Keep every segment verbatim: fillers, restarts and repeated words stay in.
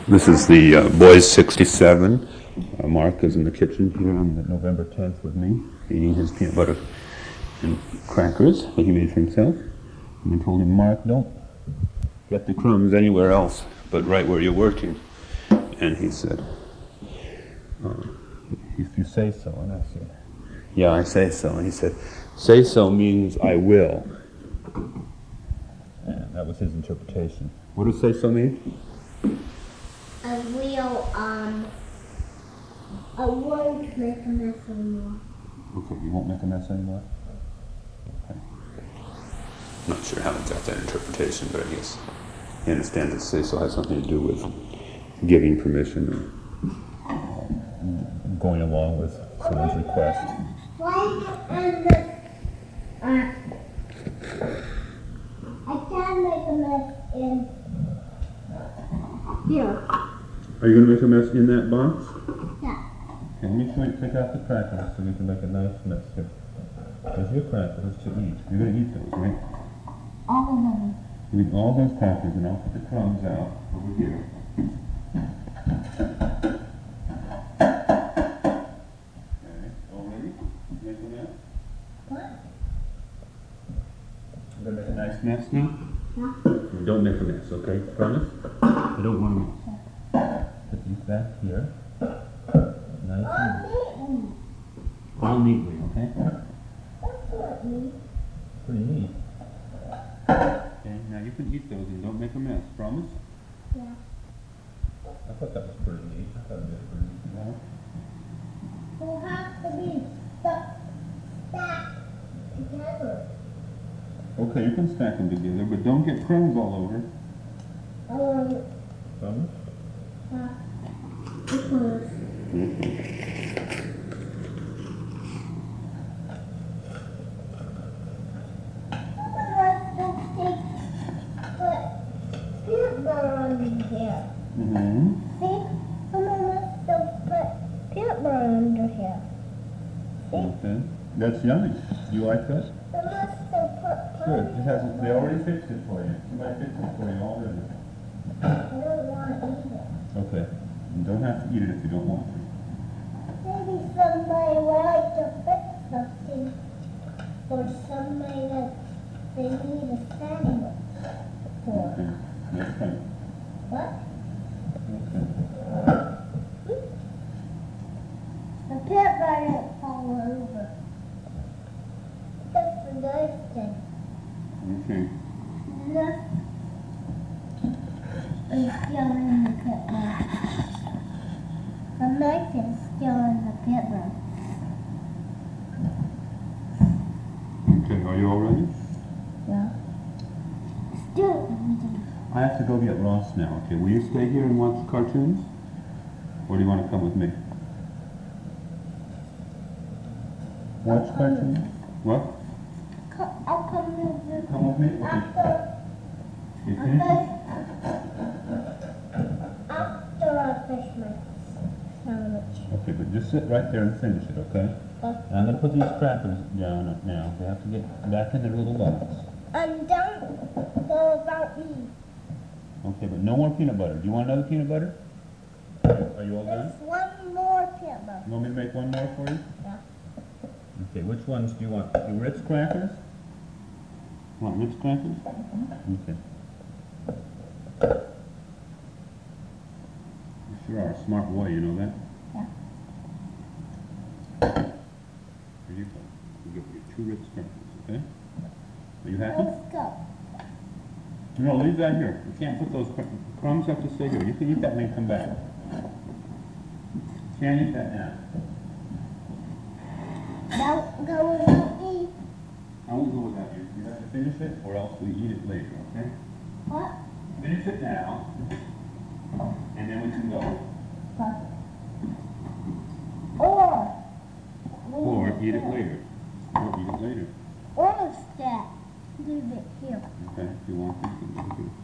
This is the uh, Boys sixty-seven. Uh, Mark is in the kitchen here on the November tenth with me, eating his peanut butter and crackers that he made for himself. And I told him, Mark, don't get the crumbs anywhere else but right where you're working. And he said, uh, if you say so. And I said, yeah, I say so. And he said, say so means I will. And that was his interpretation. What does say so mean? I will, um, I won't make a mess anymore. Okay, you won't make a mess anymore? Okay. Not sure how he got that interpretation, but I guess he understands that say so has something to do with giving permission or uh, going along with someone's request. Why and the, uh, I can make a mess in here. Are you going to make a mess in that box? Yeah. Okay, let me show you, take out the crackers so we can make a nice mess here. There's your crackers to eat. You're going to eat those, right? All of them. You eat all those crackers and I'll put the crumbs out over here. Okay, all ready? Make a mess? What? You're going to make a nice mess now? Yeah. Don't make a mess, okay? Promise? I don't want to mess. Put these back here. Nice and Oh, all neatly, okay? that's not me. Pretty neat. Okay, now you can eat those and don't make a mess. Promise? Yeah. I thought that was pretty neat. I thought it was pretty neat. Yeah. We'll have to be stuck, stacked together. Okay, you can stack them together, but don't get crumbs all over. I want Promise? uh, because peanut butter under here. Mm-hmm. See? Someone wants to put peanut butter under here. See? Okay. That's yummy. You like that? Someone wants to put Good. It hasn't, they already fixed it for you. Somebody fixed it for you already. I don't want to eat it. Okay. You don't have to eat it if you don't want to. Maybe somebody would like to fix something for somebody that they need a sandwich for. Okay. That's fine. What? Okay. The peanut butter didn't fall over. That's the nice thing. Okay. Look. It's still in the peanut butter. The knife is still in the peanut butter. Okay, are you all ready? Yeah. Still in the I have to go get Ross now, okay? Will you stay here and watch cartoons? Or do you want to come with me? Watch cartoons? What? Co- I'll come with you. Come with me? Okay. After, You finished? after I finish my sandwich. Okay, but just sit right there and finish it, okay? Okay. I'm going to put these crackers down now. They have to get back in their little box. And don't go about me. Okay, but no more peanut butter. Do you want another peanut butter? Are you all done? There's one more peanut butter. You want me to make one more for you? Yeah. Okay, which ones do you want? The Ritz crackers? Want Ritz crackers? Okay. You sure are a smart boy, you know that? Yeah. Here you go. You get your two Ritz crackers, okay? Are you happy? Let's go. No, leave that here. You can't put those cr crumbs have to stay here. You can eat that and then come back. You can't eat that now. Don't go without me. I won't go without you. You have to finish it or else we eat it later, okay? What? Finish it now, and then we can go. What? Or. Or eat it later. Or eat it later. Or stack. Leave it here. Okay, if you want to, you can leave it here.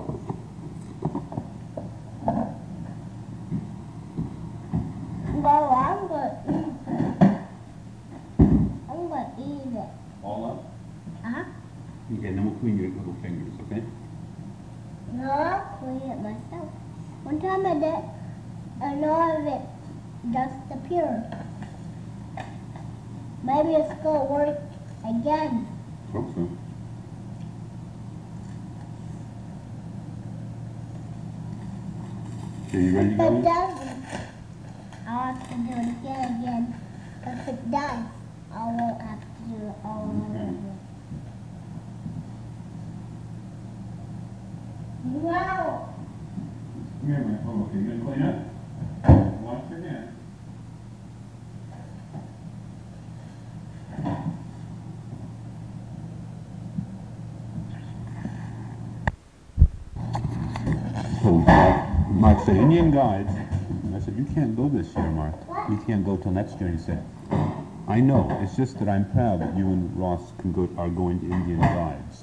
Well, I'm gonna eat it. I'm gonna eat it. All up? Uh-huh. Okay, then we'll clean your little fingers, okay? No, I'll clean it myself. One time a minute, and all of it just appeared. Maybe it's going to work again. Hope so. Are you ready to If it go? doesn't, I'll have to do it again again. If it does, I won't have to do it all over again. Wow! Come here, man. Oh, okay. You gonna clean up? Wash your hands. So, Mark, Mark said, Indian guides. And I said, you can't go this year, Mark. You can't go till next year. And he said, I know. It's just that I'm proud that you and Ross can go, are going to Indian guides.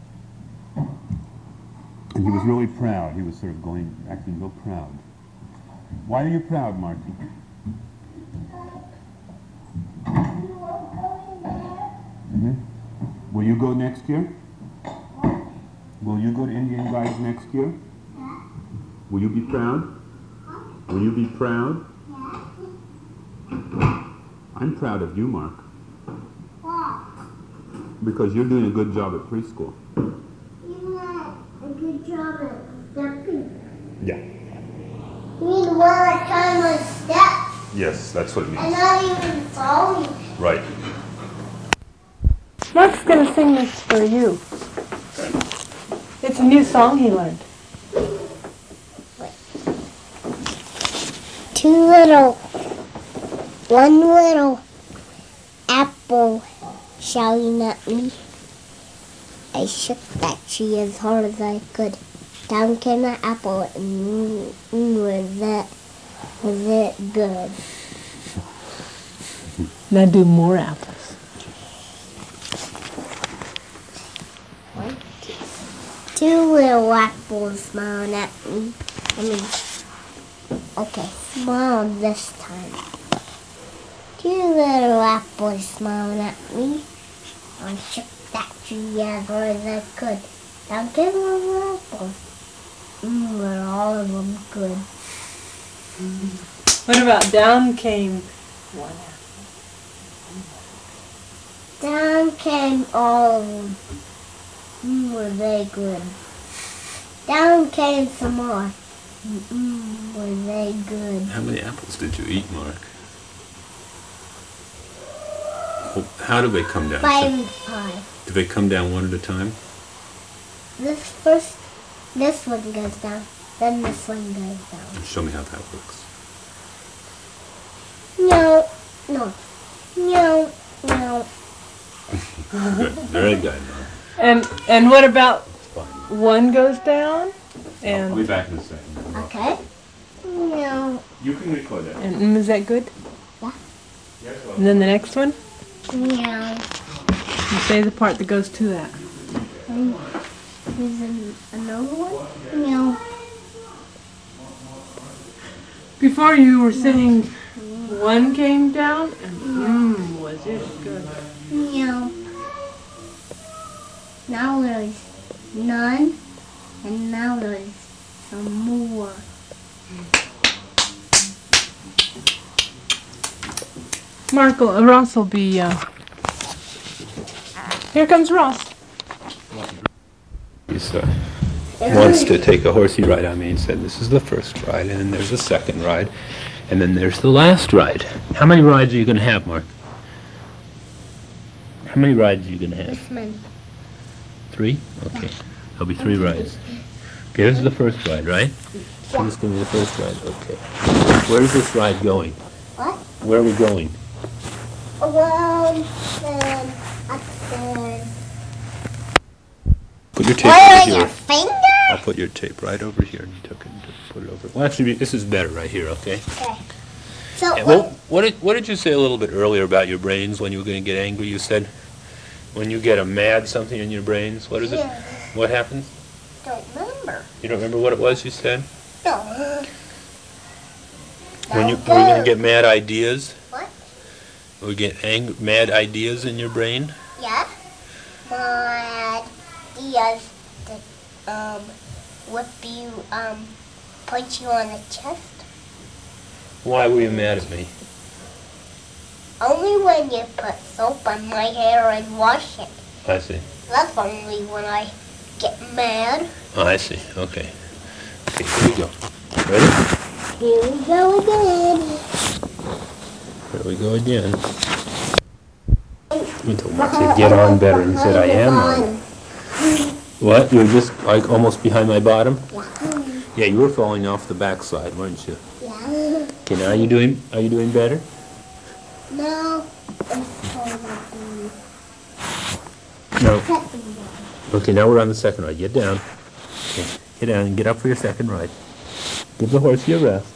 And he was really proud. He was sort of going, acting real proud. Why are you proud, Marky? Mm-hmm. Will you go next year? Will you go to Indian guides next year? Will you be proud? Will you be proud? I'm proud of you, Mark. Because you're doing a good job at preschool. A good job at stepping. Yeah. You mean one at a time on steps Yes, that's what it and means. not even falling. Right. Mark's going to sing this for you. It's a new song he learned. Two little, one little apple shouting at me. I shook that tree as hard as I could. Down came the apple, and mm, was it, was it good? Now do more apples. Two little apples smiling at me. I mean, okay, smile this time. Two little apples smiling at me. I shook that tree as hard as I could. Down came the little apples. Mmm, were all of them good. What about down came one apple? Down came all of them. Mmm, were they good. Down came some more. Mmm, were they good. How many apples did you eat, Mark? Well, how do they come down? Five and five. Do they come down one at a time? This first, this one goes down, then this one goes down. Show me how that works. No, no, no, no. Good. Very good, Mark. And and what about It's fine. one goes down I'll be and back in a second. Okay. No, You can record that. and mm, is that good? Yeah. Yes, well. And then the next one, no. you say the part that goes to that. Is an, another one? No. Before you were saying one came down and mmm, was it good? No. Now there's none, and now there's some more. Mark, will- Ross will be. Uh, here comes Ross. He uh, wants to take a horsey ride on me and said, this is the first ride, and then there's the second ride, and then there's the last ride. How many rides are you going to have, Mark? How many rides are you going to have? This one. Three? Okay. There'll be three rides. Okay, this is the first ride, right? So this is going to be the first ride. Okay. Where's this ride going? What? Where are we going? Around and up there. Put your tape Where over your here. finger? I'll put your tape right over here. And you took it and put it over. Well, actually, this is better right here, okay? Okay. So Yeah, what? well, what did, what did you say a little bit earlier about your brains when you were going to get angry? You said when you get a mad something in your brains, what is it? Yeah. What happens? Don't remember. You don't remember what it was you said? No. When you Now were going go. to get mad ideas? What? We get ang- mad ideas in your brain? Yeah. My ideas that um whip you um punch you on the chest. Why were you mad at me? Only when you put soap on my hair and wash it. I see. That's only when I get mad. Oh, I see. Okay. Okay, here we go. Ready? Here we go again. Here we go again. Until Mark said, get on better, and he said, I am on. What? You were just like almost behind my bottom? Yeah. Yeah, you were falling off the backside, weren't you? Yeah. Okay, now are you doing, are you doing better? No. It's cold up in No. second one. Okay, now we're on the second ride. Get down. Okay, get down and get up for your second ride. Give the horse your rest.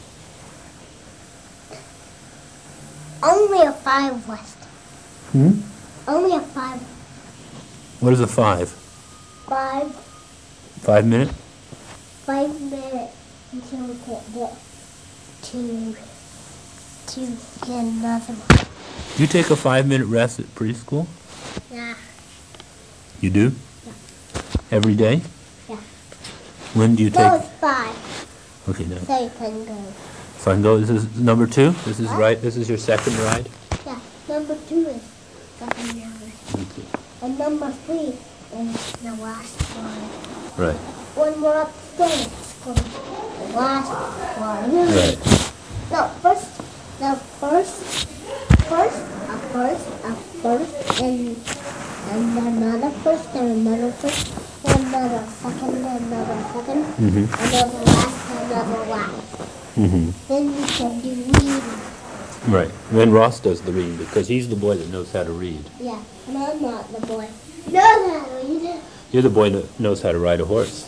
Only a five west. Hmm? Only a five. What is a five? Five. Five minute? Five minutes until we can get to to get another one. Do you take a five minute rest at preschool? Yeah. You do? Yeah. Every day? Yeah. When do you No, take? it's five. Okay, now. So you can go. So I can go, this is number two? This is right, this is your second ride? Yeah. Number two is second number. Okay. And number three is the last one. Right, When we're upstairs, it's going to be the last one. right. No, first, the first, first, a first, a first, and, and another first, and another first, and another second, and another second, Mm-hmm. another last, and another last. Mm-hmm. Then we can do reading. Right. Then Ross does the reading because he's the boy that knows how to read. Yeah, and I'm not the boy. No, no, read. You're the boy that knows how to ride a horse.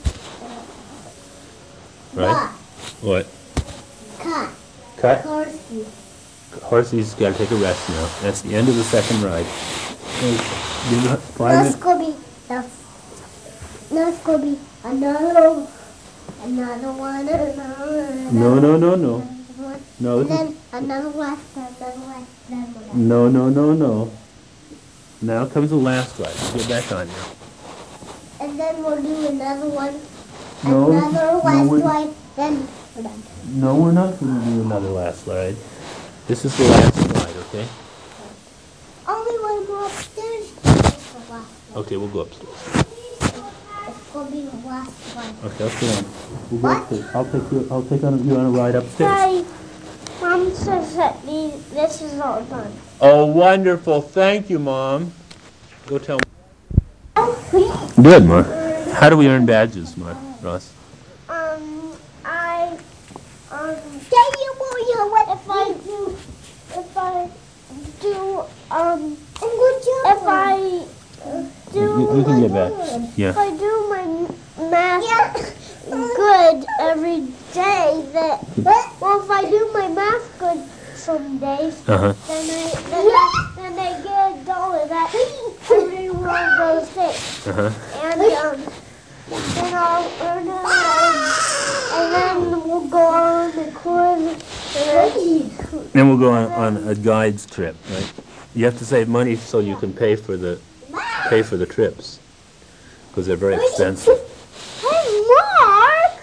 Right? What? Cut. Cut? Horsey. Horsey's got to take a rest now. That's the end of the second ride. Okay. Give it five That's minutes. gonna be the. That's gonna be another, another one, another. No, no, no, no. Another one. No, And this then is, another one, another one, another one. no, no, no, no. Now comes the last ride. Get back on now. And then we'll do another one, No, another no, last we- one, then we're done. No, we're not going to do another last ride. This is the last ride, okay? Only when we're upstairs, it's the last one. Okay, we'll go upstairs. It's gonna be the last one. Okay, let's go on. We'll go What? upstairs. I'll take you. I'll take on you on a ride upstairs. Daddy, Mom says that these, this is all done. Oh, wonderful! Thank you, Mom. Go tell. Oh, Good, Mark. How do we earn badges, Mark? Ross? Um, I, um, Daddy, will you what if I do, if I do, um, if I do You, you can get back. if Yeah. I do my math good every day, that, well, if I do my math good some days, Uh huh. then I, then I, then I get a dollar that every one of those days. Uh huh. And um, then I'll earn it, and, and then we'll go on the cruise. And Then we'll go on, on a guides trip, right? You have to save money so you can pay for the pay for the trips because they're very expensive. Hey, Mark!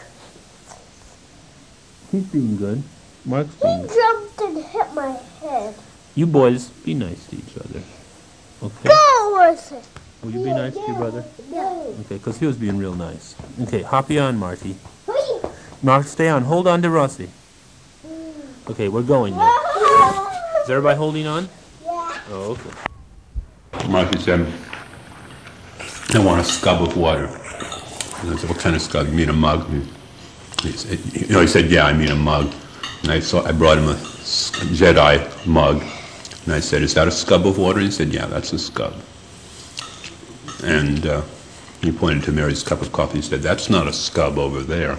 He's being good. Mark's He being good. jumped and hit my head. You boys, be nice to each other. Okay? Go with it. Will you be nice to your brother? No. Okay, because he was being real nice. Okay, hoppy on, Marty. Mark, stay on. Hold on to Rossi. Okay, we're going now. Is everybody holding on? Yeah. Oh, okay. Marty said, I want a scub of water. And I said, what kind of scub? You mean a mug? And he said, you know, he said, yeah, I mean a mug. And I saw, I brought him a s- Jedi mug. And I said, is that a scub of water? He said, yeah, that's a scub. And uh, he pointed to Mary's cup of coffee. He said, that's not a scub over there.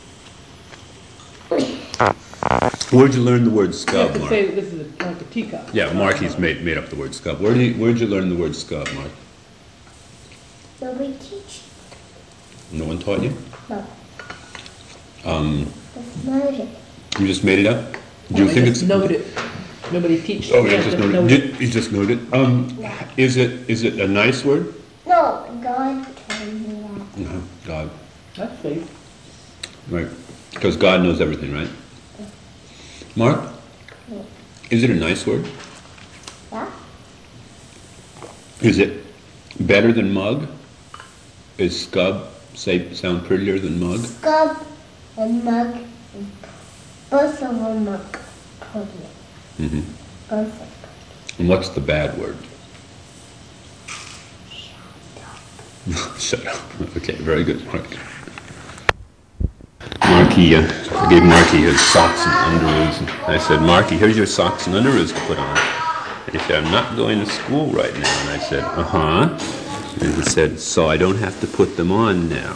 Where'd you learn the word You scub, have to Mark? say that this is a, like a teacup. Yeah, Marky's made, made up the word scub. Where did you, where'd you learn the word scub, Mark? Nobody teach. No one taught you? No. Um, It's murder. you just made it up? Do you I think just it's... knowed it. Nobody teaches. Oh, you Yeah, just just knowed knowed it. Did- You just knowed it? Um, is it, is it a nice word? No, God told me that. No, God. That's safe. Right. Because God knows everything, right? Mark? Is it a nice word? Yeah. Is it better than mug? Is scub say sound prettier than mug? Scub and mug, both of them are pretty. Mm-hmm. Both of them. And what's the bad word? Shut up. Okay, very good, Mark. Marky, uh, I gave Marky his socks and underoos. And I said, Marky, here's your socks and underoos to put on. And he said, I'm not going to school right now. And I said, uh-huh. And he said, so I don't have to put them on now.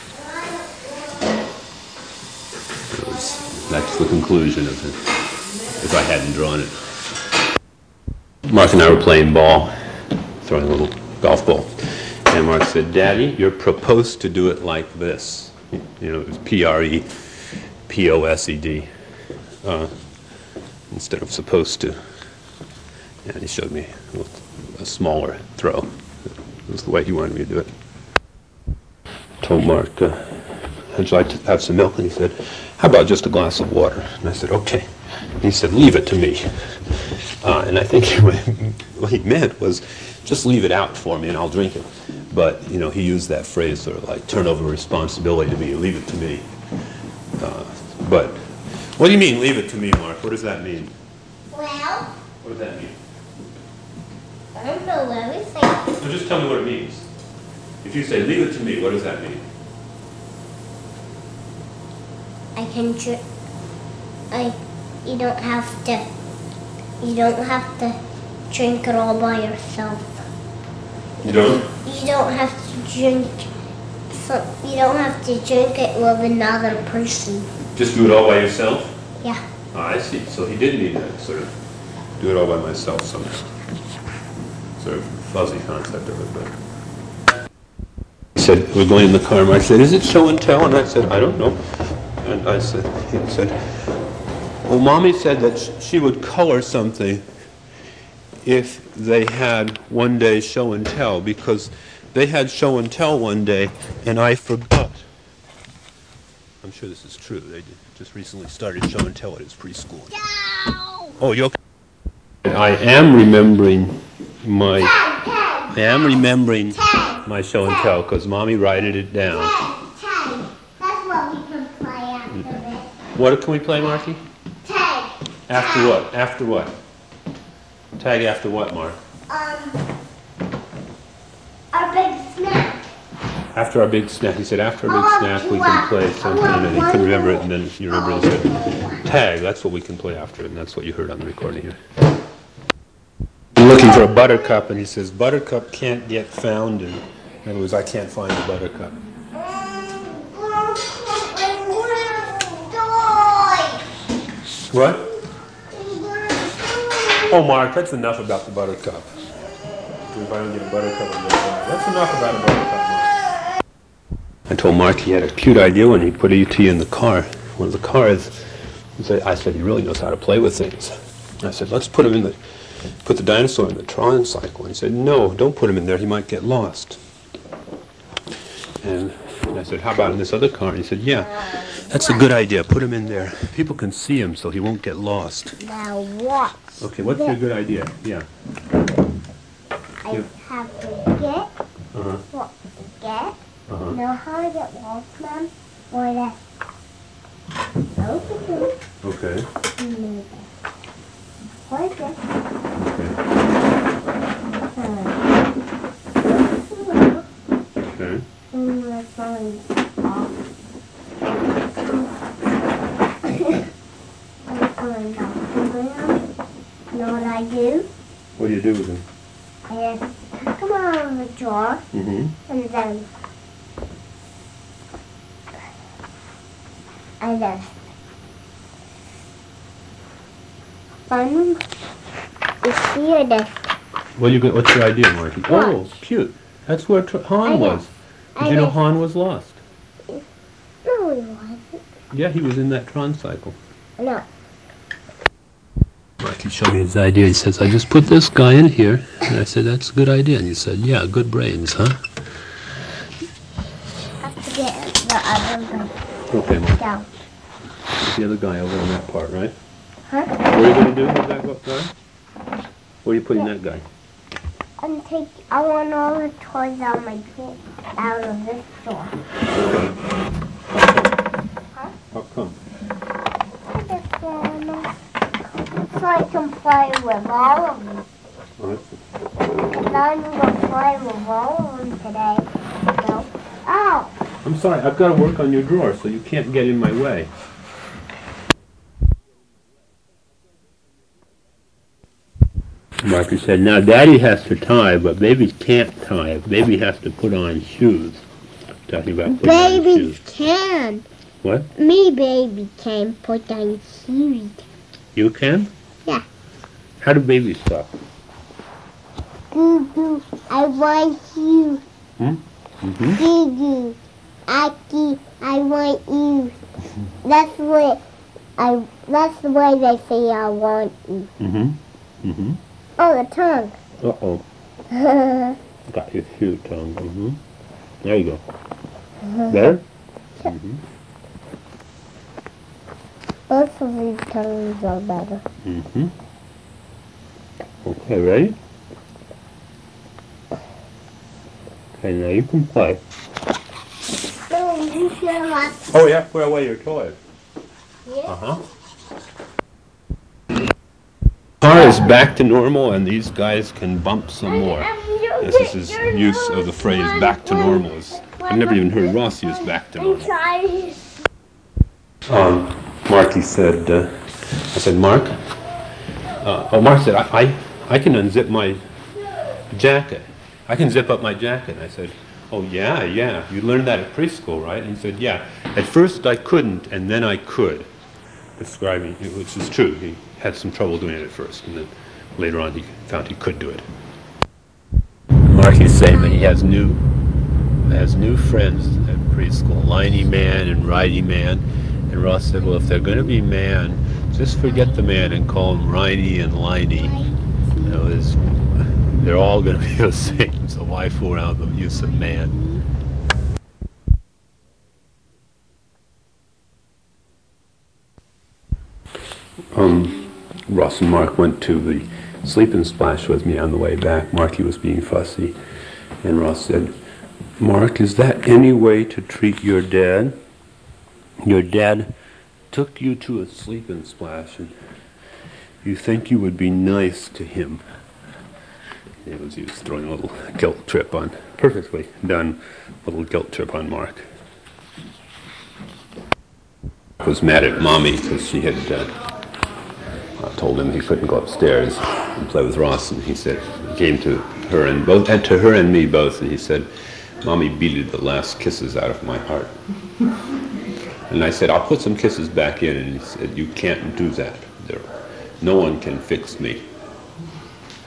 That was, that's the conclusion of it, if I hadn't drawn it. Mark and I were playing ball, throwing a little golf ball. And Mark said, Daddy, you're proposed to do it like this. You know, it was P R E P O S E D uh, instead of supposed to. And he showed me a, little, a smaller throw. It was the way he wanted me to do it. Told Mark, uh, would you like to have some milk? And he said, how about just a glass of water? And I said, okay. And he said, leave it to me. Uh, and I think what he meant was, just leave it out for me and I'll drink it. But, you know, he used that phrase sort of like, turn over responsibility to me, leave it to me. Uh, but, what do you mean, leave it to me, Mark? What does that mean? Well, What does that mean? I don't know everything. So just tell me what it means. If you say, leave it to me, what does that mean? I can dr- I, you don't have to, you don't have to drink it all by yourself. You don't? You don't have to drink, so, you don't have to drink it with another person. Just do it all by yourself? Yeah. Oh, I see. So he did mean that, sort of, do it all by myself, some sort of fuzzy concept of it. But he said, we're going in the car, and I said, is it show and tell? And I said, I don't know. And I said, he said, well, Mommy said that sh- she would color something if they had one day show and tell, because they had show and tell one day, and I forgot. I'm sure this is true. They just recently started show and tell at his preschool. No! Oh, you okay? I am remembering my, I am remembering my show and tell, because Mommy wrote it down. Tag. That's what we can play after this. What can we play, Marky? Tag. After what? After what? Tag after what, Mark? Um, our big snack. After our big snack. He said, after our I big want snack, we to can watch. play I something. want And he couldn't one remember it, more. and then you remember he said, tag, that's what we can play after it, and that's what you heard on the recording here. You're looking for a buttercup, and he says, buttercup can't get found. In, in other words, I can't find the buttercup. What? Oh, Mark, that's enough about the buttercup. If I don't get a buttercup, I'm going to die. That's enough about a buttercup, Mark. I told Mark he had a cute idea when he put E T in the car. One of the cars, he said, I said, he really knows how to play with things. I said, let's put him in the, put the dinosaur in the Tron cycle. And he said, no, don't put him in there. He might get lost. And, and I said, how about in this other car? And he said, yeah, that's a good idea. Put him in there. People can see him so he won't get lost. Now what? Okay, what's your good idea? Yeah. I Yeah. have to get Uh-huh. what to get. Uh-huh. Know how to get lost, Mom? Or that. Okay. Okay. What is this? Okay. And we're going off. I'm going off. You know what I do? What do you do with him? I just take them out of the jar Mm-hmm. and then I just fun. You see or this? What you got? What's your idea, Marky? Oh, Watch. cute. That's where Tr- Han I know. was. Did I you know know. Han was lost? No, it wasn't. Yeah, he was in that Tron cycle. No. Marky showed me his idea. He says, I just put this guy in here. And I said, that's a good idea. And he said, yeah, good brains, huh? I have to get the other one Okay, Mark. down. the other guy over on that part, right? Huh? What are you going to do with that guy? Where are you putting Yeah. that guy? I'm take. I want all the toys out of my drawer, out of this drawer. Huh? How come? I just wanna, so I can play with all of them. Oh, And I'm gonna play with all of them today. So, oh, I'm sorry, I've got to work on your drawer, so you can't get in my way. Marcus said, now Daddy has to tie, but babies can't tie. Baby has to put on shoes. Talking about putting on babies shoes. can. What? Me, baby, can put on shoes. You can? Yeah. How do babies talk? Goo goo, I want you. Hmm? Mm-hmm. Goo goo, Aki, I want you. That's what I. That's the way they say I want you. Mm-hmm. Mm-hmm. Oh, the tongue. Uh-oh. Got your shoe tongue. Mm-hmm. There you go. Better? Mm-hmm. Both of these tongues are better. Mm-hmm. Okay, ready? Okay, now you can play. No, you should have. Oh, yeah, put away your toys. Yeah. Uh-huh. Car is back to normal, and these guys can bump some more. This is his use of the phrase "back to normal." Is, I've never even heard Ross use "back to normal." Um, Marky said, uh, "I said, Mark." Uh, oh, Mark said, I, "I, I can unzip my jacket. I can zip up my jacket." And I said, "Oh yeah, yeah. You learned that at preschool, right?" And he said, "Yeah. At first I couldn't, and then I could." Describing, which is true. He had some trouble doing it at first, and then later on he found he could do it. Marky's saying that he has new has new friends at preschool, Liney Man and Righty Man. And Ross said, well, if they're going to be man, just forget the man and call them Riney and Liney. You know, it's, they're all going to be the same, so why fool around with the use of man? Um, Ross and Mark went to the Sleep and Splash with me on the way back. Marky was being fussy, and Ross said, Mark, is that any way to treat your dad? Your dad took you to a Sleep and Splash, and you think you would be nice to him. It was he was throwing a little guilt trip on, perfectly done, little guilt trip on Mark. I was mad at Mommy because she had uh, I told him he couldn't go upstairs and play with Ross, and he said, he came to her and both, and to her and me both, and he said, Mommy beaded the last kisses out of my heart. And I said, I'll put some kisses back in, and he said, you can't do that. There, no one can fix me.